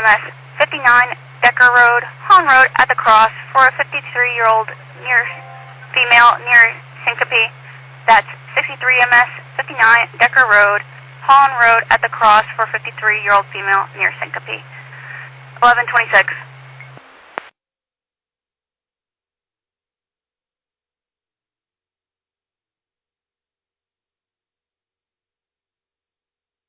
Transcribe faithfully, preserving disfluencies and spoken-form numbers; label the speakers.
Speaker 1: S fifty-nine Decker Road, Holland Road at the cross for a fifty-three-year-old near female near syncope. That's sixty-three M S fifty-nine Decker Road, Holland Road at the cross for a fifty-three-year-old female near syncope. eleven twenty-six.